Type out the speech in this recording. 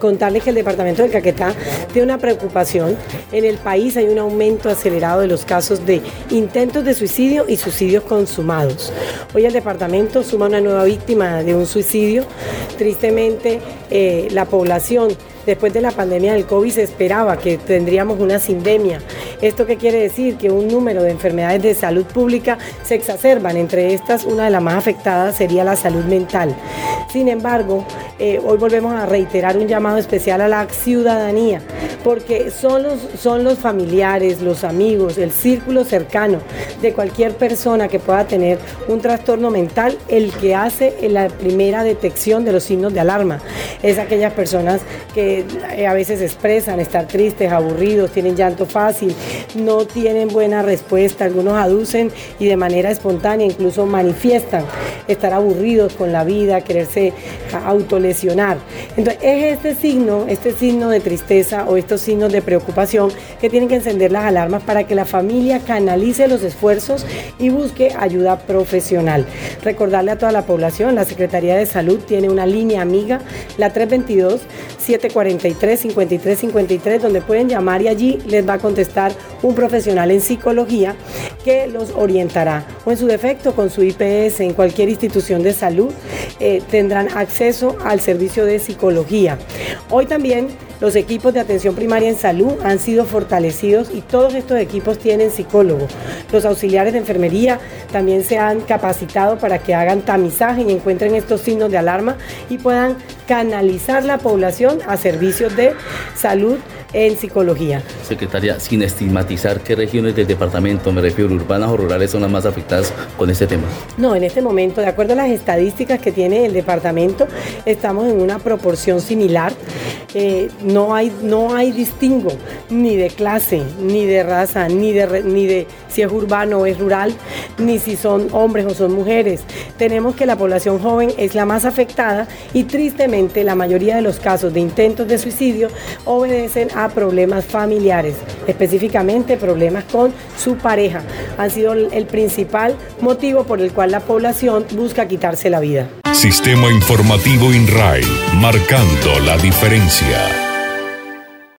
contarles que el departamento del Caquetá tiene una preocupación. En el país hay un aumento acelerado de los casos de intentos de suicidio y suicidios consumados. Hoy el departamento suma una nueva víctima de un suicidio. Tristemente, la población, después de la pandemia del COVID, se esperaba que tendríamos una sindemia. ¿Esto qué quiere decir? Que un número de enfermedades de salud pública se exacerban. Entre estas, una de las más afectadas sería la salud mental. Sin embargo, hoy volvemos a reiterar un llamado especial a la ciudadanía, porque son los familiares, los amigos, el círculo cercano de cualquier persona que pueda tener un trastorno mental el que hace la primera detección de los signos de alarma. Es aquellas personas que a veces expresan estar tristes, aburridos, tienen llanto fácil, no tienen buena respuesta, algunos aducen y de manera espontánea incluso manifiestan estar aburridos con la vida, quererse autolesionar. Entonces es este signo de tristeza o estos signos de preocupación que tienen que encender las alarmas para que la familia canalice los esfuerzos y busque ayuda profesional. Recordarle a toda la población, la Secretaría de Salud tiene una línea amiga, la 322-743-5353, donde pueden llamar y allí les va a contestar un profesional en psicología que los orientará, o en su defecto con su IPS en cualquier institución de salud tendrán acceso al servicio de psicología. Hoy también los equipos de atención primaria en salud han sido fortalecidos y todos estos equipos tienen psicólogos. Los auxiliares de enfermería también se han capacitado para que hagan tamizaje y encuentren estos signos de alarma y puedan canalizar la población a servicios de salud en psicología. Secretaria, sin estigmatizar, ¿qué regiones del departamento, me refiero, urbanas o rurales, son las más afectadas con este tema? No, en este momento, de acuerdo a las estadísticas que tiene el departamento, estamos en una proporción similar. No hay distingo ni de clase, ni de raza, ni de si es urbano o es rural, ni si son hombres o son mujeres. Tenemos que la población joven es la más afectada y tristemente la mayoría de los casos de intentos de suicidio obedecen a problemas familiares, específicamente problemas con su pareja. Han sido el principal motivo por el cual la población busca quitarse la vida. Sistema Informativo INRAE, marcando la diferencia.